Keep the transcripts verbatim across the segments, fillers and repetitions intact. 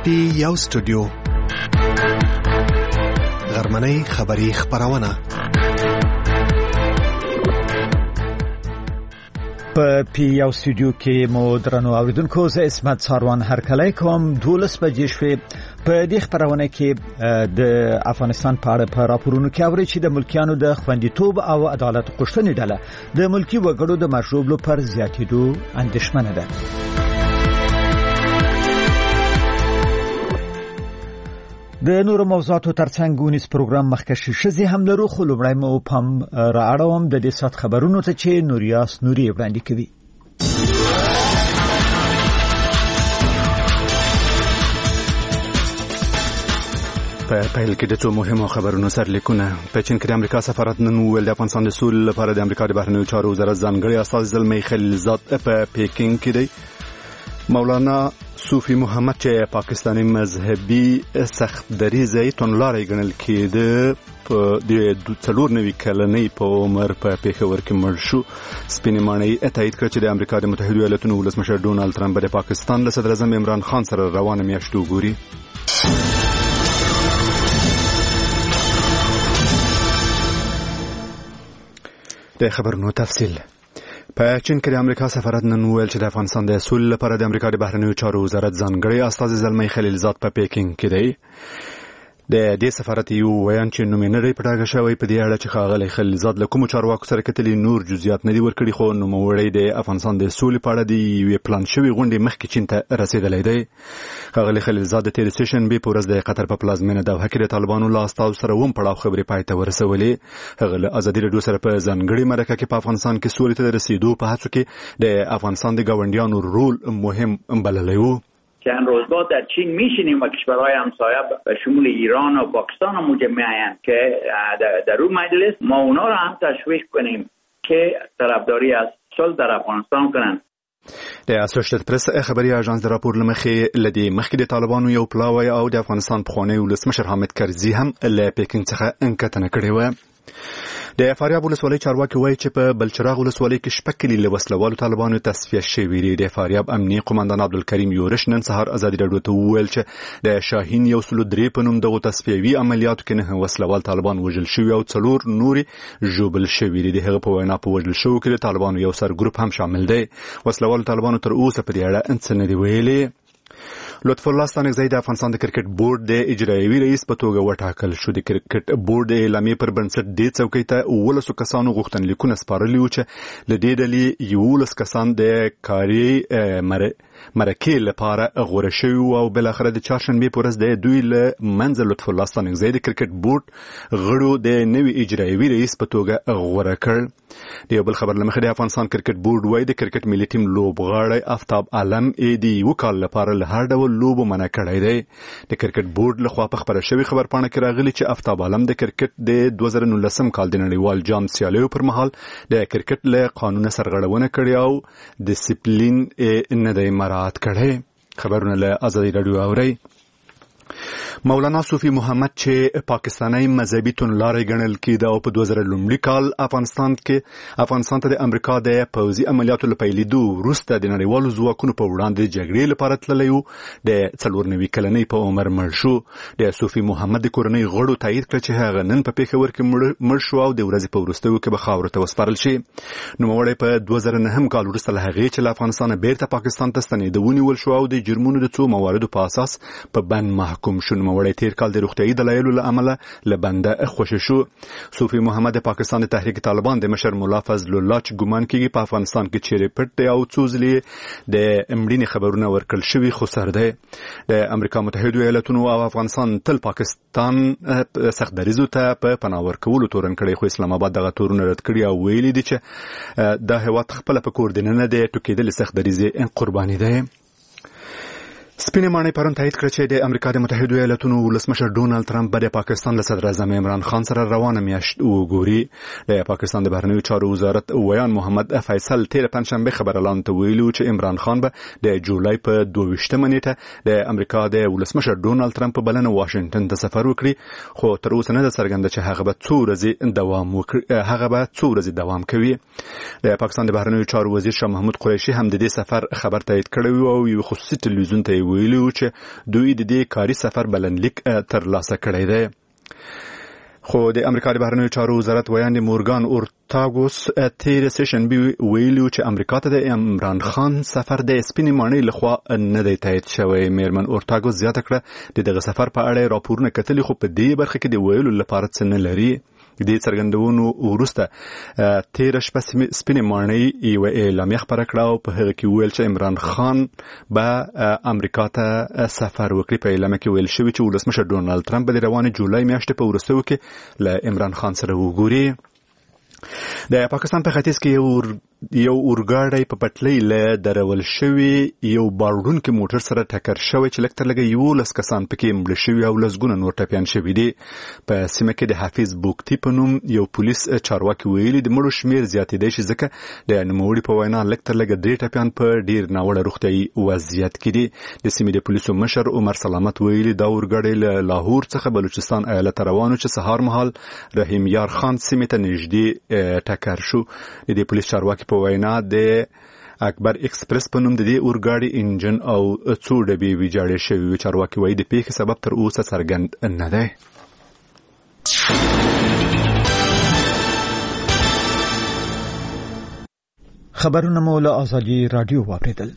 پی یو سټوډیو غرمنۍ خبری خبرونه په پی یو سټوډیو کې مو درنو اوریدونکو زه اسمت ساروان هرکلی کوم. دولس بجې شوې. په دې خبرونه کې د افغانستان په اړه په راپورونو کې اوري چې د ملکیانو د خوندیتوب او عدالت غوښتنې ډله د ملکی وګړو د مشروبلو پر زیاتېدو اندېښمنه ده. د نورو موضوعاتو ترڅنګ ونیس پروګرام مخکشي شزي هم لرو، خو لومړی مو پام را اړوم د دې سات خبرونو ته چې نوریاس نوري وړاندې کوي. په پیل کې د څو مهمو خبرونو سرلیکونه. په چین کې د امریکا سفارت نن ویل د افغانستان د سولې لپاره د امریکا د بهرنیو چارو وزارت ځانګړي استازی زلمی خلیلزاد په پیکینګ کې دی. مولانا صوفي محمد چې پاکستاني مذهبي سخت دریځي تونلاري ګڼل کېده په د څلور نوي کلنۍ په عمر په پیښور کې مړ شو. سپینې ماڼۍ تایید کړ چې د امریکا د متحده ایالاتونو ولسمشر ډونالد ټرمپ د پاکستان له صدر اعظم عمران خان سره روانه میاشت وګوري. د خبرونو تفصیل. په چین کې د امریکا سفارت نن ویل چې د افغانستان د سولې لپاره د امریکا د بهرنیو چارو وزارت ځانګړي استازی زلمی خلیلزاد په پیکینګ کې دی. د دې سفارت یو ویان چې نومینری پټاګه شوی په دې اړه چې ښاغلی خلیلزاد له کوم چارواکو سره کتلي نور جزئیات نه دي ورکړي، خو نوموړی د افغانستان د سولې په اړه د یوې پلان شوې غونډې مخکې چین ته رسېدلی دی. ښاغلی خلیلزاد د تېرې سېشنبې په ورځ د قطر په پلازمینه دوحه کې د طالبانو له استازو سره اووم پړاو خبرې پای ته ورسولې. هغه له ازادي راډیو سره په ځانګړې مرکه کې په افغانستان کې سولې ته د رسېدو په هڅو کې د افغانستان د ګاونډیانو رول مهم بللی و. چند روز بعد در چین میشینیم و کشورهای همسایه به شمول ایران و پاکستان هم اونجا میاین که در اون مجلس ما اونا رو هم تشویق کنیم که طرفداری از صلح در افغانستان کنن. د اسوسییټډ پریس خبري اژانس د راپور لمخې لدی مخکې د طالبانو یو پلاوی او د افغانستان پخوانی ولسمشر حامد کرزي هم له پیکینګ څخه انکتنه کړې و. د فاریاب ولسوالۍ چارواکي وایي چې په بلچراغ ولسوالۍ کې شپږ کلي له وسلوالو طالبانو تصفیه شوي دي. د فاریاب امنیه قومندان عبدالکریم یورش نن سهار ازادي راډیو ته وویل چې د شاهین یو سلو درې په نوم دغو تصفیوي عملیاتو کې نه وسلوال طالبان وژل شوي او څلور نورې ژوبل شوي دي. د هغه په وینا په وژل شوو کې د طالبانو یو سر ګروپ هم شامل دی. وسلوالو طالبانو تر اوسه په دې اړه څه نه دي ویلي. لطف الله ستانکزی د افغانستان د کرکټ بورډ د اجرایوي رئیس په توګه وټاکل شو. د کرکټ بورډ د اعلامیې پر بنسټ دې څوکۍ ته اوولسو کسانو غوښتنلیکونه سپارلي وو چې له دې ډلې یولس کسان د کاري مرکې لپاره غوره شوي او بالاخره د چهارشنبې په ورځ د دوی له منځه لطف الله ستانکزی د کرکټ بورډ غړو د نوي اجرایوي رئیس په توګه غوره کړ. د یو بل خبر له مخې د افغانستان کرکټ بورډ وایي د کرکټ ملي ټیم لوبغاړی آفتاب عالم ای د یو کال لپاره له هر ډول لوبو منع کړی دی. د کرکټ بورډ لخوا په خبره شوې خبرپاڼه کې راغلي چې آفتاب عالم د کرکټ د دوه زره نولسم کال د نړیوال جام سیالیو پر مهال د کرکټ له قانون سرغړونه کړې او ډیسپلین نه دی مراعات کړی. خبرونه له ازادي راډیو اوري. مولانا صوفي محمد چې پاکستاني مذهبي تونلاري ګڼل کېده او په دوه زره لومړي کال افغانستان کې افغانستان ته د امریکا د پوځي عملیاتو له پیلېدو وروسته د نړیوالو ځواکونو په وړاندې جګړې لپاره تللی و. د څلور نوي کلنۍ په عمر مړ شو. د صوفي محمد د کورنۍ غړو تایید کړ چې هغه نن په پیښور کې مړ شو او د ورځې په وروستیو کې به خاورو ته وسپارل شي. نوموړی په دوه زره نهم کال وروسته له هغې چې له افغانستانه بیرته پاکستان ته ستنېده ونیول شو او د جرمونو د څو مواردو په اساس په بند محکوم شو. نوموړی تیر کال د روغتیايي دلایلو له امله له بنده خوشی شو. صوفي محمد د پاکستان د تحریک طالبان د مشر مولا فضل الله چې ګمان کېږي په افغانستان کې چیرې پټ دی او څو ځلې د مړینې خبرونه ورکړل شوي خو سر دی. د امریکا متحده ایالاتونو او افغانستان تل پاکستان سخت دریځو ته په پناه ورکولو تورن کړی، خو اسلام آباد دغه تورونه رد کړي او ویلي دي چې دا هیواد خپل په کور دی نه دی ټوکېدلې سخت دریځي قرباني دی. سپینې ماڼۍ پرون تایید کړ چې د امریکا د متحده ایالاتونو ولسمشر ډونالد ټرمپ به د پاکستان له صدر اعظم عمران خان سره روانه میاشت وګوري. د پاکستان د بهرنیو چارو وزارت ویان محمد فیصل تیر پنځشنبه خبرلاند ته ویلي چې عمران خان به د جولای په دوه ویشتمه نیټه د امریکا د ولسمشر ډونالد ټرمپ په بلنه واشنگټن ته سفر وکړي، خو تر اوسه نه ده څرګنده چې هغه به څو ورځې دوام وکړي هغه به څو ورځې دوام کوي. د پاکستان د بهرنیو چارو وزیر شاه محمود قریشي هم د دې سفر خبر تایید کړی او یو خصوصي تلویزیون ته ویلي و چې دوی د دې کاري سفر بلنلیک ترلاسه کړی دی. خو د امریکا د بهرنیو چارو وزارت ویاند مورګان اورتاګوس تیر سیشن بي ویلو چې امریکا ته د عمران خان سفر د سپینې ماڼۍ لخوا نه دی تایید شوی. میرمن اورتاګوس زیاته کړه د دغه سفر په اړه راپورونه کتلي خو په دې برخه کې د ویلو لپاره څه نه لري. د دې څرګندونو وروسته تیر شپه سپینې ماڼۍ یو اعلامیه خپره کړه او په هغه کې ویل چې عمران خان به امریکا ته سفر وکړي. په اعلامیه کې ویل شوی چې ولسمشر ډونالد ترامپ به د روانې جولای میاشتې په وروستیو کې له عمران خان سره وګوري. د پاکستان په ختیځ کې یو یو اورګاډی په پټلۍ له درول شوی یو باروړونکي موټر سره ټکر شوی چې لکه لږه یولس کسان پکې مړه شوي او لسګونه نور ټپیان شوي دي. په سیمه کې د حافظ بوکتي په نوم یو پولیس چارواکي ویلي د مړو شمیر زیاتېدی شي ځکه د نوموړي په وینا لکه لږه درې ټپیان په ډیر ناوړه روغتیايي وضعیت کې دي. د سیمې د پولیسو مشر عمر سلامت ویلي دا اورګاډی له لاهور څخه بلوچستان ایالت روانو چې سهار مهال رحیم یار خان سیمې ته نږدې ټکر شو. د دې پولیس چارواکي په وینا د اکبر ایکسپریس په نوم د دې اورګاډي انجن او څو ډبې ویجاړې شوې. چارواکي وایي د پیښې سبب تر اوسه څرګند نه دی. خبرونه مو له آزادي رادیو واوریدل.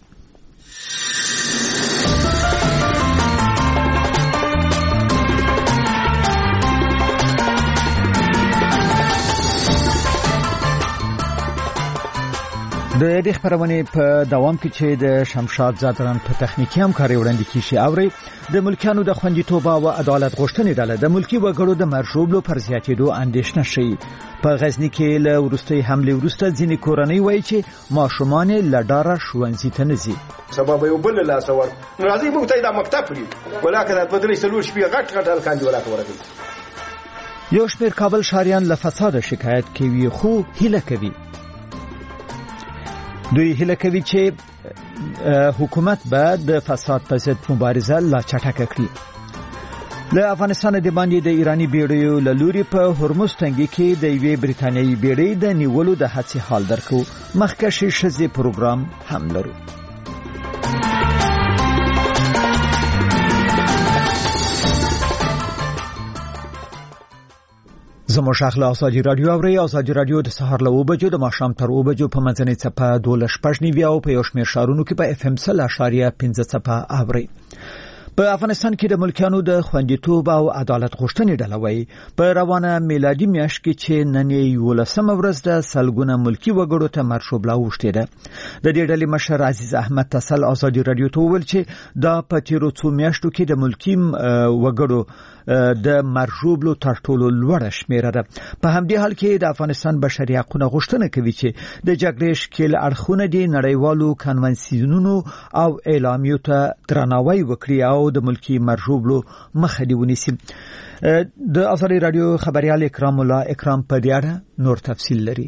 د دې خبرونه په دوام کې چې د شمشاد زادران په تخنیکی همکاري وړاندې کیږي اوري د ملکیانو د خوندیتوب او عدالت غوښتنې ډله د ملکی وګړو د مرشوبلو پر زیاتېدو اندېښنه شي. په غزنی کې له ورستۍ حمله وروسته ځینې کورنۍ وایي چې ماشومان لډاره ښوونځي ته نه ځي. سبب یو بل لا سوار راځي موږ ته د مکتب لري ولکه د بدري سلور شپې غټ غټ الکان دی ولکه ورته. یو شمېر کابل شهريان له فساد شکایت کوي خو هیله کوي. دوی هیله کوي چې حکومت به د فساد پر ضد مبارزه لا چټکه کړي. له افغانستان د باندې د ایرانی بیړیو له لوري په هرمز تنګي کې د یوې بریتانیایي بیړۍ د نیولو د هڅې حال درکو. مخکښې ښځې پروګرام هم لرو. زموږ شاخله آزادي رادیو اوري. آزادي رادیو د سهار له اوه بجو د ماښام تر اوه بجو په منځنۍ څپه دوله شپږ نیوي او په یو شمېر ښارونو کې په اف ام سل اشاریه پنځه څپه اوري. په افغانستان کې د ملکیانو د خوندیتوب او عدالت غوښتنې ډله وایي په روانه میلادي میاشت کې چې نن یولسمه ورځ د سلګونه ملکی وګړو ته مرشوبله وشتې ده. د دې ډلې مشر عزیز احمد تسل آزادي رادیو ته وویل چې دا په تیرو څو میاشتو کې د ملکی وګړو د مرجوبلو تر ټولو لوړه شمیره ده. په همدې حال کې د افغانستان بشري حقوقو غوښتنه کوي چې د جګړې شکل اړخونه دي نړیوالو کنونسیونونو او اعلامیو ته درناوی وکړي او د ملکی مرجوبلو مخه دی ونیسي. د آزادي رادیو خبريال اکرام الله اکرام په دې اړه نور تفصیل لري.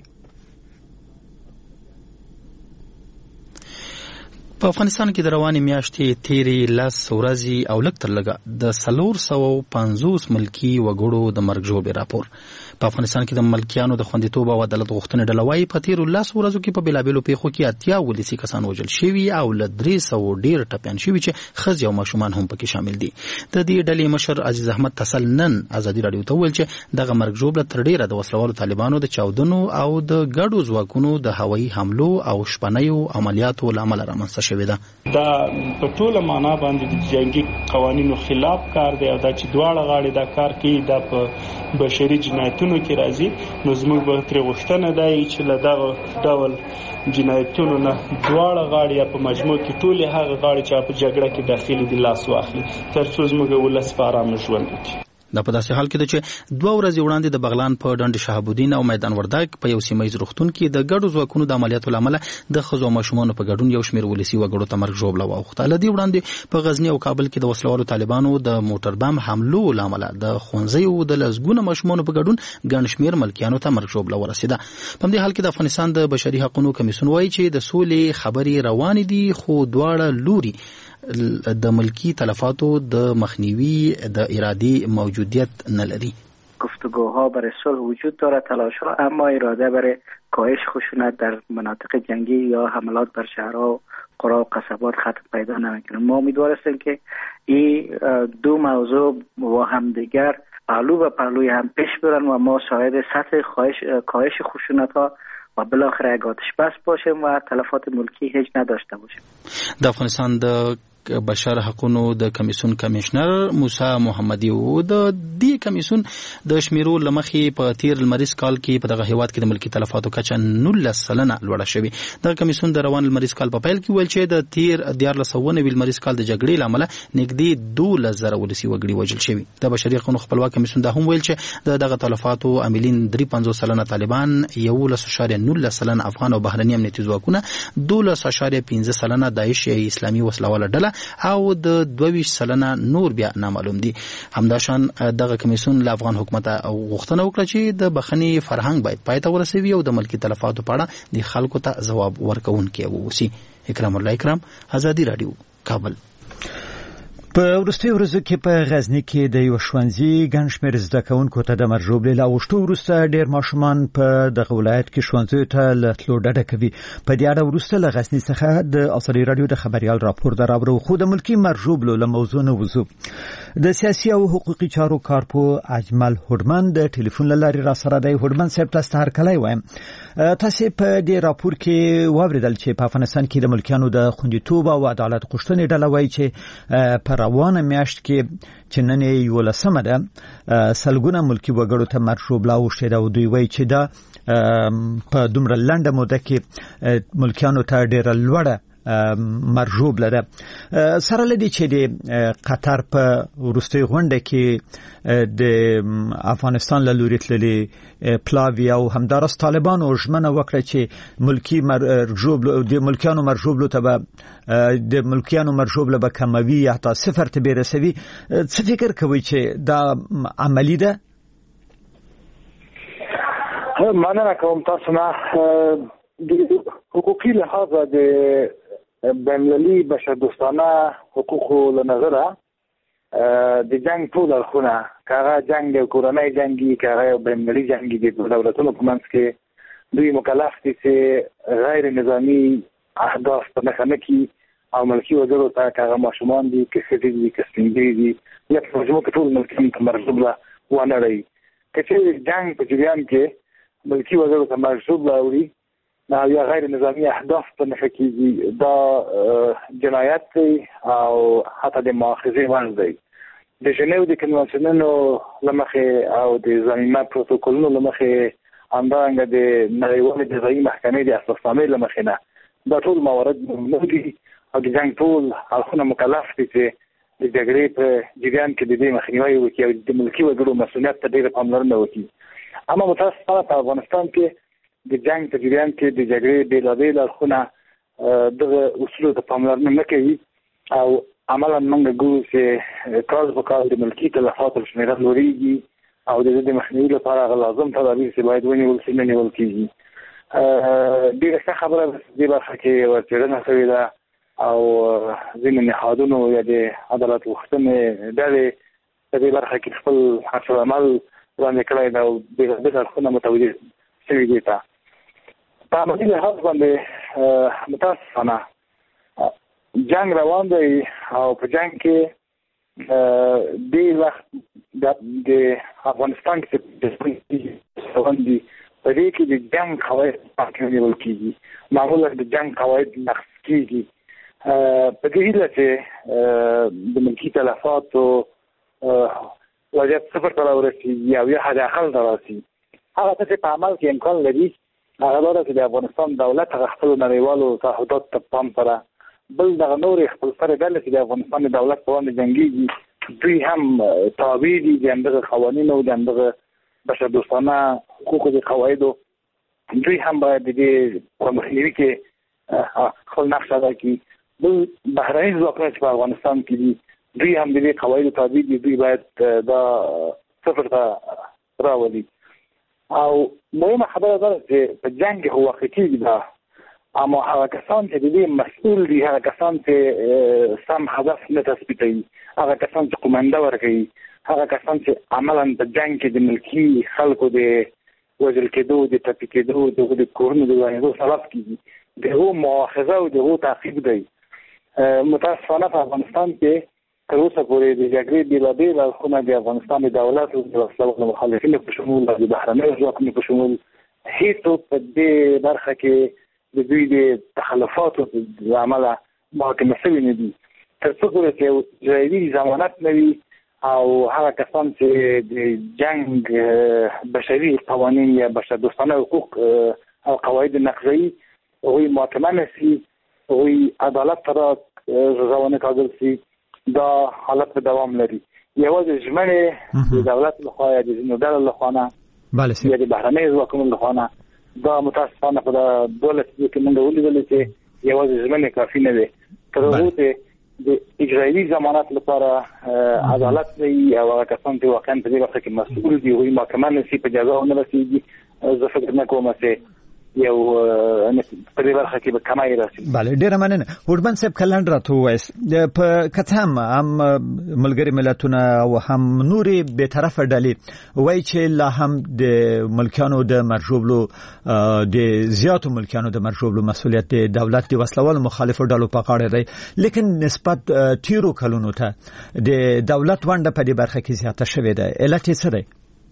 په افغانستان کې د روانې میاشتې تیرې لس ورځې او لږ تر لږه د څلور سوه پنځوس ملکي وګړو د مرګ ژوبلې راپور. په افغانستان کې د ملکیانو د خوندیتوب او عدالت غوښتنې ډله وایي په تیرو لس ورځو کې په بېلابېلو پیښو کې اتیا ولسي کسان وژل شوي او له درې سوو ډېر ټپیان شوي چې ښځې او ماشومان هم پکې شامل دي. د دې ډلې مشر عزیز احمد تسل نن ازادي راډیو ته وویل چې دغه مرګ ژوبله تر ډېره د وسلوالو طالبانو د چاودنو او د ګډو ځواکونو د هوایي حملو او شپنیو عملیاتو له امله رامنځته شوې ده. دا په ټوله معنا باندې د جنگي قوانینو خلاف کار دی او دا چې دواړه غاړې دا کار کوي دا په بشري جنایتونو کې راځي. نو زموږ به ترې غوښتنه دی چې له دغه ډول جنایتونو نه دواړه غاړې یا په مجموع کې ټولې هغه غاړې چې په جګړه کې داخلي دي لاس واخلي تر څو زموږ ولس په ارامه ژوند وکړي. دا په داسې حال کې ده چې دوه ورځې وړاندې د بغلان په ډنډ شهاب الدین او میدان وردګ په یو سیمه ییز روغتون کې د ګډو ځواکونو د عملیاتو له امله د ښځو او ماشومانو په ګډون یو شمېر ولسي وګړو ته مرګ ژوبله واوښته. له دې وړاندې په غزني او کابل کې د وسلوالو طالبانو د موټر بم حملو له امله د ښوونځیو د لسګونه ماشومانو په ګډون ګڼ شمېر ملکیانو ته مرګ ژوبله ورسېده. په همدې حال کې د افغانستان د بشري حقوقو کمیسیون وایي چې د سولې خبرې روانې دي خو دواړه لوري د ملکی تلفاتو د مخنیوی د ارادی موجودیت نلري. گفتگوها برای صلح وجود داره، تلاش‌ها، اما اراده برای کاهش خشونت در مناطق جنگی یا حملات بر شهرها و قرى و قصبات ختم پیدا نمیکنه. ما امیدوار هستیم که این دو موضوع با هم دیگر پهلو به پهلوی هم پیش برن و ما شاهد سطح کاهش خشونت ها و بالاخره یک آتش بس باشیم و تلفات ملکی هیچ نداشته باشیم. د افغانستان د بشر حقونو د کمیسیون کمشنر موسی محمدي و د دې کمیسیون د شمیرو لمخې په تیر لمریز کال کې په دغه هیواد کې د ملکی تلفاتو کچه نولس سلنه لوړه شوې. د کمیسیون د روان لمریز کال په پیل کې ویل چې د تیر دیارلس سوه نوي لمریز کال د جګړې له امله نږدې دولس زره ولسي وګړي وژل شوي. د بشري حقوقو خپلواک کمیسیون دا هم ویل چې د دغه تلفاتو عاملین درې پنځوس سلنه طالبان، یولس اعشاریه نولس سلنه افغان او بهرني امنیتي ځواکونه، دولس اعشاریه پنځه سلنه داعش یا اسلامي وسلواله ډله او د دوه ویشت سلنه نور بیا نامعلوم دي. همداشان دغه کمیسیون له افغان حکومت غوښتنه وکړه چې د بخښنې فرهنګ باید پای ته ورسوي او د ملکي تلفاتو په اړه د خلکو ته ځواب ورکوونکی واوسي. اکرام الله اکرام، ازادي رادیو، کابل. په وروستیو ورځو کې په غزني کې د یو ښوونځي ګڼ شمېر زده کوونکو ته د مرژوبلې له اوښتو وروسته ډېر ماشومان په دغه ولایت کې ښوونځیو ته له تلو ډډه کوي. په دې اړه وروسته له غزني څخه د ازادي راډیو د خبریال راپور دراوړو، خو د ملکي مرژوبلو له موضوع نه وځو. د سیاسي او حقوقي چارو کارپو اجمل هوډمن د ټلیفون له لارې را سره دی. هوډمن صاحب، تاسو ته هرکلی وایم. تاسو په دې راپور کې واوریدل چې په افغانستان کې د ملکیانو د خوندیتوب او عدالت غوښتنې ډله وایي چې په روانه میاشت کې چې نن یولسمه ده سلګونه ملکي وګړو ته مرژوبله اوښتې ده او دوی وایي چې دا په دومره لنډه موده کې ملکیانو ته ډېره لوړه مرژوبله ده. سره له دې چې د قطر په وروستۍ غونډه کې د افغانستان له لوري تللي پلاوي او همداراز طالبانو ژمنه وکړه چې ملکي مرژوبله د ملکیانو مرژوبلو ته به د ملکیانو مرژوبله به کموي یا حتی صفر ته برسوي. څه فکر کوئ چې دا عملي ده؟ مننه کوم تاسو نه. د حقوقي لحاظه د بین‌المللي بشردوستانه حقوقو له نظره د جنگ ټول اړخونه، که هغه جنگ یو کورنی جنګي، که هغه یو بین‌المللي جنګي، د دولتونو په منځ کې دوی مکلف دي چې غیر نظامي اهداف په نښه نه کړي او ملکي وګړو ته، که هغه ماشومان دي، که ښځې دي، که سپین ږیري دي، یا په مجموع کې ټول ملکیان ته مرژوبله ونه رهي. که چېرې جنګ په جریان کې ملکي وګړو ته مرژوبله وړي او یا غیر نظامی اهداف په نښه کېږي، دا جنایت دی او حتی د مؤاخذې وړ دی. د ژنیو د کنوانسیونونو له مخې او د ضمیمه پروتوکولونو له مخې، همدارنګه د نړیوالې جزایي محکمې د اساسنامې له مخې نه دا ټول موارد ممنوع دي او د جنګ ټول اړخونه مکلف دي چې د جګړې په جریان کې د دې مخنیوی وکړي او د ملکي وګړو مسؤلیت ته ډېره پاملرنه وکړي. اما متاسفانه په افغانستان کې د جنگ په جریان کې د جګړې بېلابېل اړخونه دغه اصولو ته پاملرنه نه کوي او عملا موږ ګورو چې کال په کال د ملکي تلفاتو شمېره لوړېږي او د دې د مخنیوي لپاره هغه لازم تدابیر چې باید ونیول شي نه نیول کېږي. ډېره ښه خبره ده چې دې برخه کې یوه څېړنه شوې ده او ځینې نهادونو یا د عدالت غوښتنې ډلې په دې برخه کې خپل عکس العمل وړاندې کړی ده او بېلابېل اړخونه متوجه شوي دي ته. په عملي لحاظ باندې متاسفانه جنگ روان دی او په جنگ کې دې وخت د افغانستان کې روان دي، په دې کې د جنگ قواعد پاکه نیول کېږي، معمولا د جنگ قواعد نقض کېږي. په دې هیله چې د ملکي تلفاتو وضعیت صفر ته راورسېږي او یا حداقل ته راسي. هغه څه چې په عمل کې امکان لري هغه دا ده چې د افغانستان دولت هغه خپلو نړیوالو تعهداتو ته پام سره بل دغه نورې خپلسرې ډلې چې د افغانستان د دولت په وړاندې جنګېږي دوی هم تابع دي د همدغه قوانینو د همدغه بشردوستانه حقوقو د قواعدو، دوی هم باید د دې په مخنیوي کې خپل نقش ادا کړي. بل بهرني ځواکونه چې په افغانستان کې دي دوی هم د دې قواعدو تابع دي، دوی باید دا صفر ته راولي. او مهمه خبره ده چې په جنگ هو واقع کېږي دا، اما هغه کسان چې د دې مسؤل دي، هغه کسان چې سم هدف نه تثبیتوي، هغه کسان چې قومنده ورکوي، هغه کسان چې عملا په جنگ کې د ملکي خلکو د وژل کېدو، د ټپي کېدو، د کورونو د ورانېدو سبب کېږي، د هغو مؤاخذه او د هغو تعقیب دی متاسفانه په افغانستان کې تر اوسه پورې د جګړې بېلابېل اړخونه د افغانستان د دولت او د وسلوالو مخالفینو په شمول او د بهرنیو ځواکونو په شمول هیڅوک په دې برخه کې د دوی د تخلفاتو له امله محاکمه شوي نه دي. تر څو پورې چې اجرایي ضمانت نه وي او هغه کسان چې د جنگ بشري قوانین یا بشردوستانه حقوق او قواعد نقضي هغوی محاکمه نه شي، هغوی عدالت ته را روانه کاږل شي، دا حالت به دوام لري. یوازې ژمنې د دولت لخوا یا د ځینو ډلو لخوا نه یا د بهرنیو ځواکونو لخوا نه، دا متاسفانه په دوه لسیزو کې موږ ولیدل چې یوازې ژمنې کافي نه وي. تر هغو چې د اجرایي ضمانت لپاره عدالت وي او هغه کسان چې واقعا په دې برخه کې مسؤل دي هغوی محاکمه نه شي، په جزا ونه رسېږي، زه فکر نه کوم چې یو په دې برخه کې به کمای راسي. بله، ډیره مننه. هوډمن صاحب کلند راته ووایست په کته هم هم ملګري ملتونه او هم نورې بېطرفه ډلې وایي چې لا هم د ملکیانو د مرژوبلو د زیاتو ملکیانو د مرژوبلو مسؤلیت د دولت د وسلوالو مخالفو ډلو په غاړه دی، لیکن نسبت تیرو کلونو ته د دولت ونډه په دې برخه کې زیاته شوې ده. علت یې څه دی؟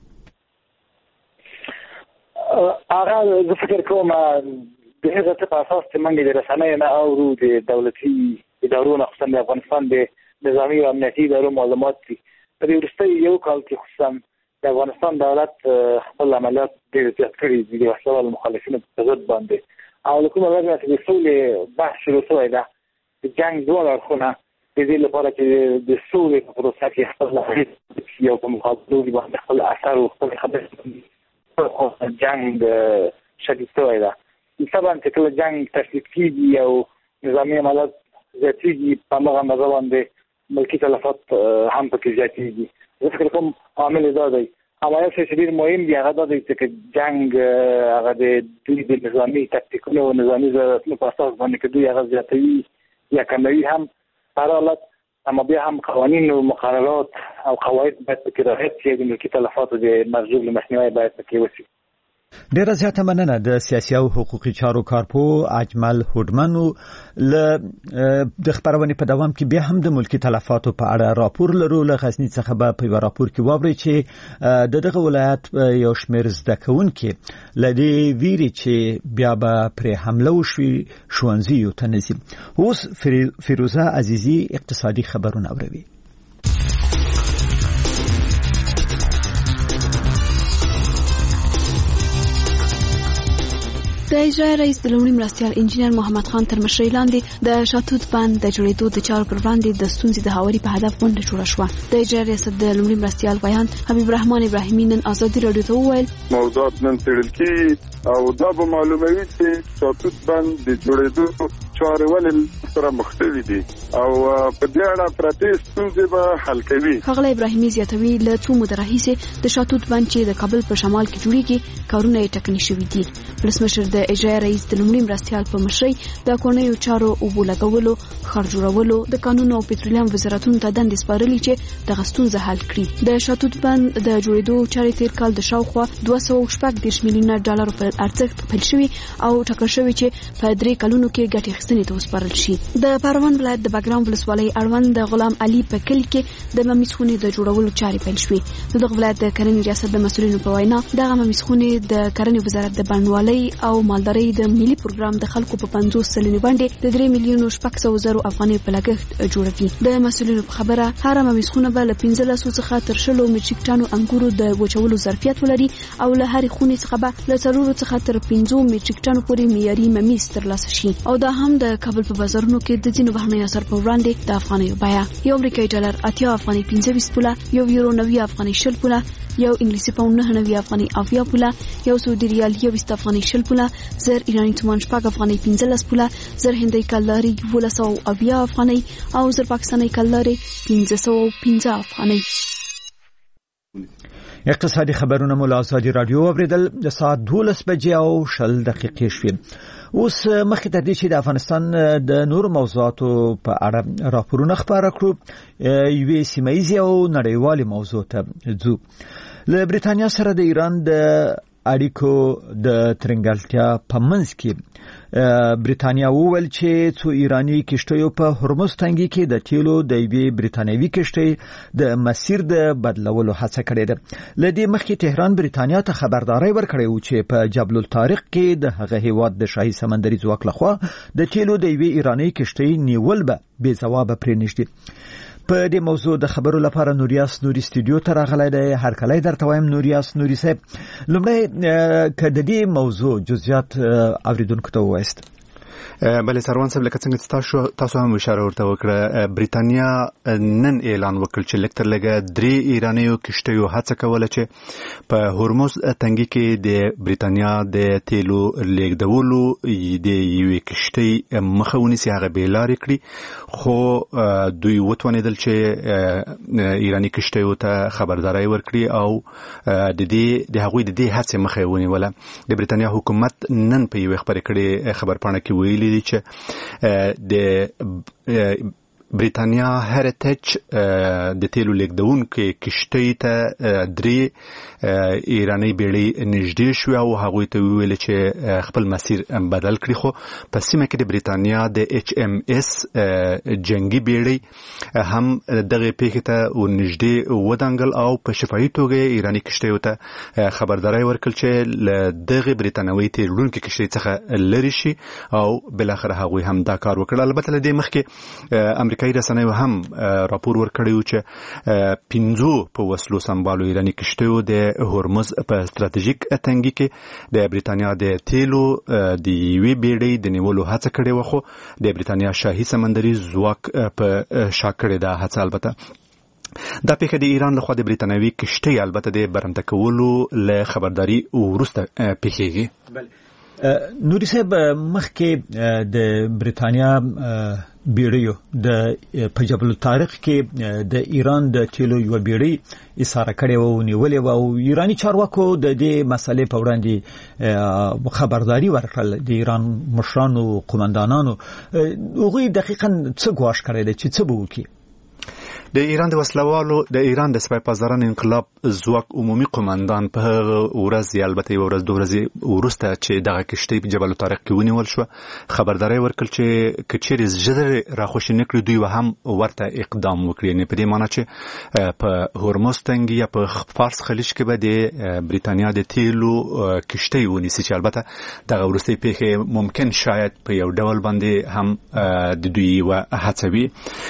هغه زه فکر کوم د هغه څه په اساس چې موږ د رسنیو نه اورو د دولتي ادارو نه، خصوصا د افغانستان د نظامي او امنیتي ادارو معلومات دي. په دې وروستي یو کال کې خصوصا د افغانستان دولت خپل عملیات ډېر زیات کړي دي د وسلوالو مخالفینو په ضد باندې، او له کومه وجه چې د سولې بحث شروع شوی ده د جنګ دواړه اړخونه د دې لپاره چې د سولې په پروسه کې خپل اغېز یو په مقابلو باندې خپل اثر او خپل خبرې جنگ شدید شوی ده. طبعا چې کله جنگ تشدید کېږي او نظامي عملیات زیاتېږي په همغه اندازه باندې ملکي تلفات هم پکې زیاتېږي. زه فکر کوم عامل دا دی. اما یو شی چې ډېر مهم دی هغه دا دی چې جنگ هغه د دوی د نظامي تکتیکونو او نظامي ضرورتونو په اساس باندې که دوی هغه زیاتوي یا کموي هم هر حالت، اما بیا هم قوانین و مقررات او قواعد باید پکې رعایت شي، د ملکي تلفاتو د مرجوب له مخنیوي باید پکې وشي. ډیره زیاته مننه د سیاسي او حقوقي چارو کارپو اجمل هوډمن له د خبرونې په دوام کې بیا هم د ملکي تلفاتو په اړه راپور لرو. له غزني څخه به په راپور کې واوري چې د دغه ولایت یو شمېر زده کوونکي له دې ویري چې بیا به پرې حمله وشي ښوونځیو ته نه ځي. اوس فیروزه عزیزي اقتصادي خبرونه اوروي. د اجرایي رئیس د لومړي مرستیال انجینر محمد خان تر مشرۍ لاندې د شاتوت بند د جوړېدو د چارو پر وړاندې د ستونزې د هواري په هدف غونډه جوړه شوه. د اجرایي ریاست د لومړي مرستیال ویان حبیب الرحمن ابراهیمي نن ازادي راډیو ته وویل موضوعات نن څېړل کېږي او دا به معلوموي چې شاتوت بند د جوړېدو چارې ولې سره مختلفې دي او په دې اړه پرتې ستونزې به حل کوي. ښاغلی ابراهیمي زیاتوي له څو موده راهیسې د شاتوت بند چې د کابل په شمال کې جوړېږي کارونه یې ټکني شوي دي. ولسمشر د اجرایي رئیس د لومړي مرستیال په مشرۍ د کورنیو چارو اوبو لګولو، ښار جوړولو، د کانونو او پټرولیم وزارتونو ته دندې سپارلې چې دغه ستونزه حل کړي. د شاتوت بند د جوړېدو چارې تېر کال د شاوخوا دوه سوه شپږ دېرش میلیونه ډالرو په ارزښت پیل شوي او ټاکل شوي چې په درې کلونو کې ګټې اخیستنې ته وسپارل شي. د پروان ولایت د بګرام ولسوالۍ اړوند د غلام علي په کلي کې د ممیز خونې د جوړولو چارې پیل شوې. د دغه ولایت د کرنې ریاست د مسؤلینو په وینا دغه ممیز خونې د کرنې وزارت د بڼوالۍ او مالدارۍ د ملي پروګرام د خلکو په پنځوس سلنې باندې د درې میلیونو شپږ سوه زرو افغانۍ په لګښت جوړوي. د مسؤلینو په خبره هره ممیز خونه به له پنځلسو څخه تر شلو میټریک ټنو انګورو د وچولو ظرفیت ولري او له هرې خونې څخه به له څلورو څخه تر پنځو میټریک ټنو پورې معیاري ممیز ترلاسه شي. او دا هم د کابل په بازارونو کې د ځینو بهرنیو اثر په وړاندې د افغانیو بیه یو امریکایي ډالر اتیا افغانۍ پنځه ویشت پوله، یو یورو نوي افغانۍ شل پوله، یو انګلیسي پاوند نهه نوي افغانۍ اویا پوله، یو سعودي ریال یوویشت افغانۍ شل پوله، زر ایراني تومان شپږ افغانۍ پنځلس پوله، زر هندۍ کلدارې یولس سوه اویا افغانۍ او زر پاکستانۍ کلدارې پنځه سوه پنځه افغانۍ. اقتصادي خبرونه مو له ازادي راډیو اوریدل. د ساعت دولس بجې او شل دقیقې شوې. اوس مخکې تر دې چې د افغانستان د نورو موضوعاتو په اړه راپورونه خپاره کړو، یوې سیمه ییزې او نړیوالې موضوع ته ځو. له برېټانیا سره د ایران د اړیکو د ترنګلتیا په منځ کې برېټانیا وویل چې څو ایرانی کشتیو په هرمز تنګي کې د تیلو د یوې برېټانوي کشتۍ د مسیر د بدلولو هڅه کړې ده. لدې مخکې تهران برېټانیا ته خبرداري ورکړې و چې په جبل الطارق کې د هغه هیواد د شاهي سمندري ځواک لخوا د تیلو د یوې ایرانی کشتۍ نیول به بې ځوابه پرې نږدې. په دې موضوع د خبرو لپاره نوریاس نوري استودیو ته راغلی دی. هر کله درته وایم نوریاس نوري صاحب، لومړی که د دې موضوع جزئیات اوریدونکو ته ووایست. بله سروان صاحب، لکه څنګه تاسو تاسو هم اشاره ورته وکړه، برېټانیا نن اعلان وکړ چې لکتر لګه درې ایرانیو کشتیو هڅه کوله چې په هرمز تنګي کې د برېټانیا د تیلو لیږدولو د یوې کشتۍ مخه ونیسي، هغه بېلارې کړي، خو دوی وتوانېدل چې ایراني کشتیو ته خبرداری ورکړي او د دې د هغوی د دې هڅې مخه ونیوله. د برېټانیا حکومت نن په یوې خبرې کړې خبرپاڼه کې ویلي دي چې د برېټانیا هریټیج د تیلو لیږدونکې کشتۍ ته درې ایرانی بیړۍ نږدې شوې او هغوی ته ویل چې خپل مسیر بدل کړي، خو په سیمه کې د برېټانیا د ایچ ام اس جنگي بیړۍ هم دغه پیښې ته ورنږدې ودانګل او په شفاهي توګه ایرانی کشتیو ته خبرداری ورکړل چې له دغه برېټانوي تیل وړونکې کشتۍ څخه لرې شي او بالاخره هغوی هم دا کار وکړ. البته له دې مخکې امریکایي رسنیو هم راپور ورکړی و چې پنځو په وسلو سمبالو ایرانی کشتیو د هرمز په ستراتیژیک تنګي کې د برېټانیا د تیلو د یوې بیړۍ د نیولو هڅه کړې وه، خو د برېټانیا شاهي سمندري ځواک په شا کړې ده هڅه. البته دا پیښه د ایران لخوا د برېټانوي کشتۍ البته د برمته کولو له خبرداري وروسته پیښیږي. نوري صاحب، مخکې د برېټانیا بیړیو د په جبل الطارق کې د ایران د تیلو یو بیړۍ اساره کړې و، نیولې و او ایرانی چارواکو د دې مسلې په وړاندې خبرداري ورکړل د ایران مشرانو قومندانانو. هغوی دقیقاً څه ګواښ کړی دی چې څه به وکړي؟ د ایران د وسلوالو د ایران د سپای پازاران انقلاب ځواک عمومي قومندان په هغه ورځ، البته یو ورځ دوه ورځې وروسته چې دغه کشتۍ په جبل الطارق کې ونیول شوه، خبرداری ورکړل چې که چیرې ژر راخوشي نه کړي دوی به هم ورته اقدام وکړي. یعنې په دې معنی چې په هرمز تنګي یا په فارس خلیج کې به د برېټانیا د تیلو کشتۍ ونیسي، چې البته دغه وروستۍ پیښې ممکن شاید په یو ډول باندې هم د دوی یوه هڅه وي.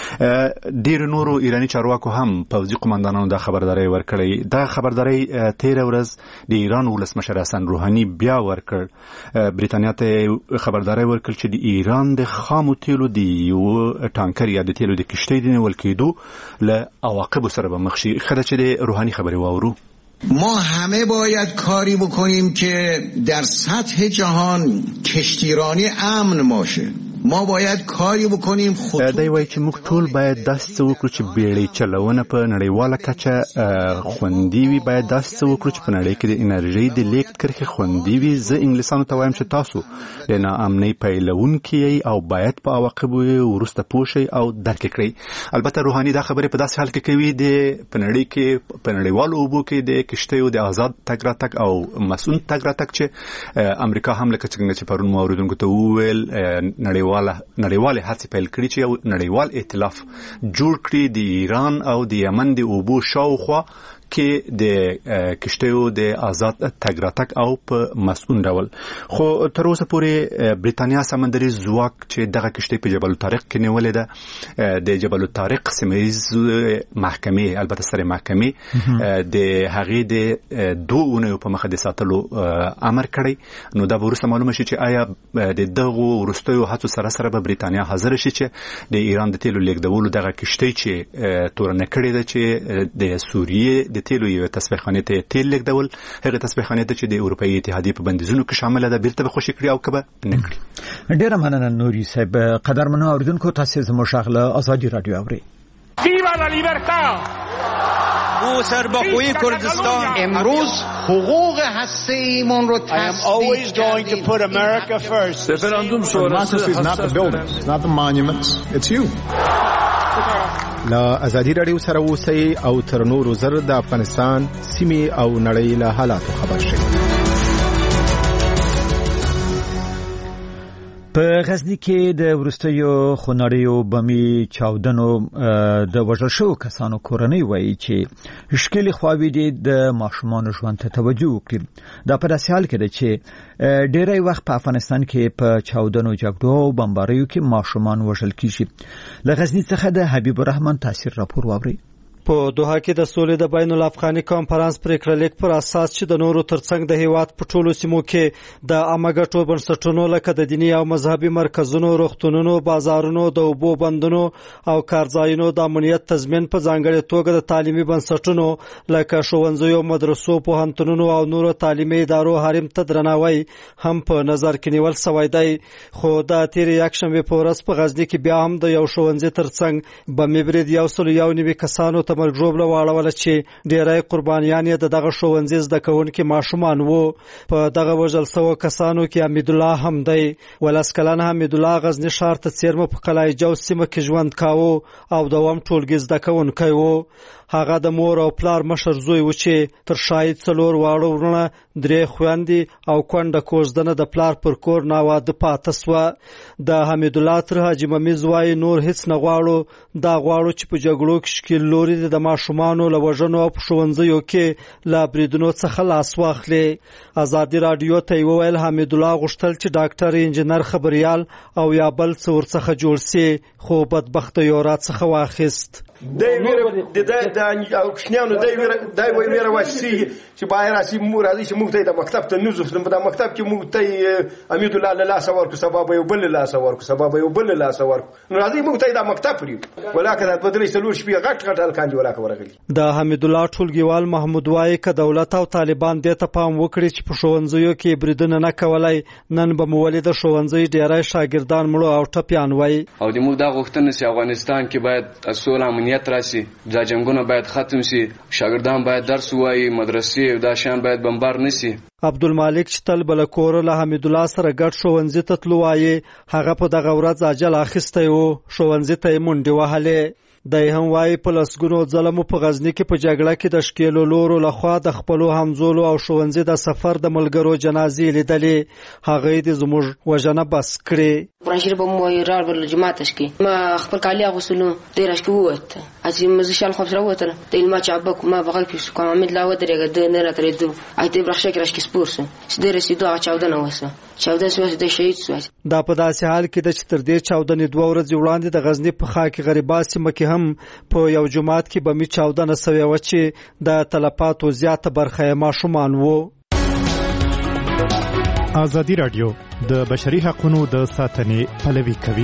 ډېرو نورو ایرانی چارواکو هم پوځي قومندانانو دا خبرداری ورکړی. دا خبرداری تیره ورځ د ایران ولسمشر حسن روحاني بیا ورکړ. برېټانیا ته خبرداری ورکړ چې د ایران د خامو تیلو د یو ټانکر یا د تیلو د کشتۍ د نیول کېدو له عواقبو سره به مخ شي. ښه ده چې د روحاني خبرې واورو. ما همه باید کاری بکنیم که در سطح جهان کشتیرانی امن باشه. ما باید کاری بکنیم خطوط دی وایي چې موږ ټول باید داسې څه وکړو چې بیړۍ چلونه په نړیواله کچه خوندي وي. باید داسې څه وکړو چې په نړۍ کې د انرژۍ د لیږد کرښې خوندي وي. زه انګلیسانو ته وایم چې تاسو د ناامنۍ پیلونکي یئ او باید په عواقبو یې وروسته پوه شئ او درک کړئ. البته روحاني دا خبرې په داسې حال کې کوي د په نړۍ کې په نړیوالو اوبو کې د کشتیو د آزاد تګ راتګ او مسؤل تګ راتګ چې امریکا هم لکه څنګه چې پرون مو اوریدونکو ته وویل نړیوال نړیوالې هڅې پیل کړي چې یو نړیوال ائتلاف جوړ کړي د ایران او د یمن د اوبو شاوخوا کې د کشتیو د آزاد تګ راتګ او په مسؤل ډول. خو تر اوسه پورې برېټانیا سمندري ځواک چې دغه کشتۍ په جبل الطارق کې نیولې ده، د جبل الطارق سیمه ییز محکمې البته سره محکمې د هغې د دوه اونیو په مخه د ساتلو امر کړی. نو دا وروسته معلومه شي چې آیا د دغو وروستیو هڅو سره سره به برېټانیا حاضر شي چې د ایران د تیلو لیږدولو دغه کشتۍ چې تورنه کړې ده چې د سوریې د تیلو یو تصفیه ته تیل لیږدول، هغه تصفیه ته چې د اروپایي اتحادیې په بندیزونو کې شامل ده، بیرته به خوشي کړي او کبه نه کړي. ډیره مننه نوري صاحب. قدرمنو اوریدونکو، تاسو زموږ شغله آزادی رادیو اورئ. ویوا لا لیبرتا. او سربخوی کردستان امروز حقوق هسته‌ایمون رو تصدیق کردیم. Referendum شورای is not the buildings, not the monuments, it's you. لا ازادي رادیو سره اوسئ او تر نورو زر د افغانستان سیمې او نړۍ له حالاتو خبر شئ. په غزنی کې د ورستیو خونړیو بمي چاودنو د وژل شوو کسانو کورنۍ وایي چې مشکل خواوی دي د ماشومان ژوند ته توجه وکړي. دا په داسې حال کې ده چې ډېری وخت په افغانستان کې په چاودنو جګړو او بمباریو کې ماشومان وژل کیږي. له غزنی څخه د حبیب الرحمن تاثیر راپور واوري. په دوحه کې د سولې د بین الافغاني کانفرنس پریکړه لیک پر اساس چې د نورو ترڅنګ د هیواد په ټولو سیمو کې د عامه ګټو بنسټونو لکه د دیني او مذهبي مرکزونو، روغتونونو، بازارونو، د اوبو بندونو او کارځایونو د امنیت تضمین په ځانګړي توګه د تعلیمي بنسټونو لکه ښوونځیو، مدرسو، پوهنتونونو او نورو تعلیمي ادارو حریم ته درناوی هم په نظر کې نیول شوی دی. خو د تیر یکشنبه په ورځ په غزنی کې بیا هم د یو ښوونځي ترڅنګ بمي برید یو سل یو نوي کسانو تمرګ ژوبله واړول چې ډیری قربانیان یې د دغه ښوونځي زده کوونکي ماشومان وو. په دغه وژل شوو کسانو کې حمید الله هم دی. ولس کلن حمید الله غزنی ښار ته څیرمه په قلعه جو سیمه کې ژوند کاوه او دوام ټولګي زده کوونکی وو. هغه د مور او پلار مشر زوی و چې تر شاید څلور واړه ورونه، درې خويندې او کونډه کوزدنه د پلار پر کور ناواده پاته سوه. د حمید الله تر حاجی ممیز وایي نور هیڅ نه غواړو، دا غواړو چې په جګړو کې شکیل لوري د ماشومانو له وژنو او په ښوونځیو کې له بریدونو څخه لاس واخلي. ازادي راډیو ته وویل حمید الله غوښتل چې ډاکټر، انجنیر، خبريال او یا بل څه ورڅخه جوړ سي، خو بدبخت یو را څخه واخیست. دای ویره د د او کښنیانو دای ویره دای ویره واسي چې بایر اسی مور ازي چې موږ ته د مکتب ته نوزو د مکتب کې موږ ته امید الله له لاس ورکو سبب یو بل لاس ورکو سبب یو بل لاس ورکو نو ازي موږ ته د مکتب لري ولکه د بدري سلور شپې غټ غټ الکان دی ولکه ورغلي. د حمید الله ټولګیوال محمود وای ک دولت او طالبان دې ته پام وکړي چې په ښوونځیو کې بریدونه نه کولای. نن به مولد ښوونځي ډیری شاګردان مړو او ټپيان وای. او د موږ د غوښتنې چې افغانستان کې باید اصول امنیت راشي، دا جنگونه باید ختم شي، شاګردان باید درس وایي، مدرسې دا شان باید بمبار نشي. عبدالمالک چې تل بل کور له حمید الله سره ګډ ښوونځي ته تلو وایي هغه په دغه ورځ اجل اخیستی و، ښوونځي ته یې منډې وهلې. دی هم وایي په لسګونو ځله په غزنی کې په جګړه کې د شکیلو لورو لخوا د خپلو همزولو او ښوونځي د سفر د ملګرو جنازې لیدلې. هغوی د زموږ وژنه بس کړې. قرآن شریف به مو رال بر جماعت شکی ما خپل کالی اغوستلو دیر اشکی ووت اسی مزشال خب سره وتر د علما چابک ما بغل پیش کوم امید لا ودرګه د نه راتریدو ایته برخه کې راشکی سپورس چې د رسیدو چاودنه وسه چاودنه سوه د شهید سوه. دا په داسې حال کې د چې تر دې چاودنې دوه ورځې وړاندې د غزنی په خاک غریبا سیمه کې هم په یو جماعت کې بمي چاودنه سوې و چې د تلفاتو زیاته برخه ماشومان وو. ازادي راډیو د بشري حقوقو د ساتنې پلوي کوي.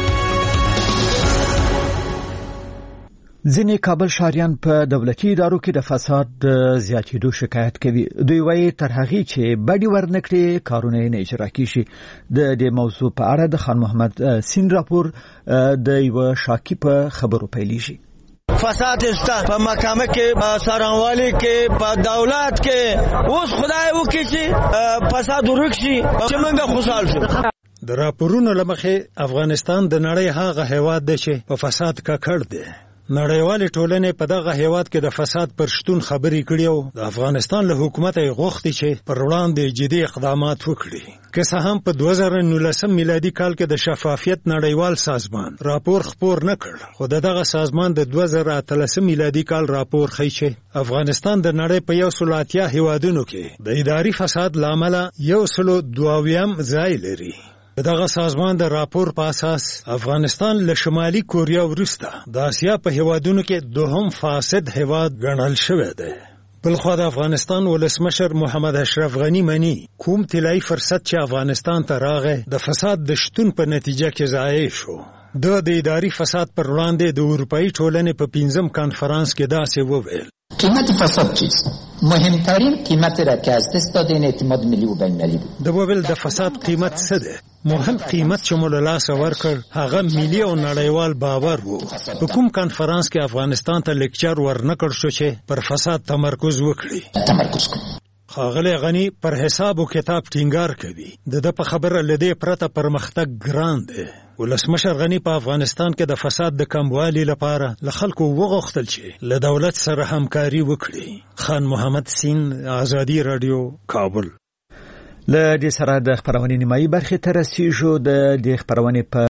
ځینې کابل شهریان په دولتي ادارو کې د فساد د زیاتېدو شکایت کوي. دوی وایي تر هغې چې بډې ورنکړي کارونه نه اجرا کیږي. د دې موضوع په اړه د خان محمد سین راپور د یو شاکی په خبرو پیلېږي. فساد استا په محکمه کې، په سرانوالي کې، په دولت کې. اوس خدای وکړي چې فساد ورکشي چې موږ خوشحال شو. د راپورونو لمخې افغانستان د نړۍ هغه هیواد دی چې په فساد ککړ دی. نړیوالې ټولنې په دغه هیواد کې د فساد پر شتون خبرې کړي او د افغانستان له حکومت یې غوښتي چې پر وړاندې جدي اقدامات وکړي. که څه هم په دوه زره نولسم میلادي کال کې د شفافیت نړیوال سازمان راپور خپور نه کړ، خو دغه سازمان د دوه زره اتلسم میلادي کال راپور ښیي چې افغانستان د نړۍ په یو سل اتیا هیوادونو کې د اداري فساد له امله یو سل دوه اویایم ځای لري. دغه سازمان د راپور په اساس افغانستان له شمالي کوریا وروسته د اسیا په هیوادونو کې دوهم فاسد هیواد ګڼل شوی دی. بلخوا د افغانستان ولسمشر محمد اشرف غنی منی کوم طلایي فرصت چې افغانستان ته راغی د فساد د شتون په نتیجه کې ضایع شو. د د اداري فساد پر وړاندې د اروپایي ټولنې په پنځم کانفرانس کې داسې وویل: قیمت فساد چیست؟ مهمترین قیمت را که از دست دادین اعتماد ملی و بین المللی بود. د وویل د فساد قیمت څه دی؟ مهم قیمت چې مو له لاسه ورکړ هغه ملي او نړیوال باور وو. په کوم کانفرانس کې افغانستان ته لیکچر ورنکړ شو چې پر فساد تمرکز وکړي. تمرکز کړي. ښاغلی غنی پر حساب او کتاب ټینګار کوي. د ده په خبره له دې پرته پرمختګ ګران دی. ولسمشر غنی په افغانستان کې د فساد د کموالي لپاره له خلکو وغوښتل چې له دولت سره همکاري وکړي. خان محمد سین، ازادي راډیو، کابل. له دې سره د خبرونې نیمایي برخې ته رسیږو. د دې خبرونې په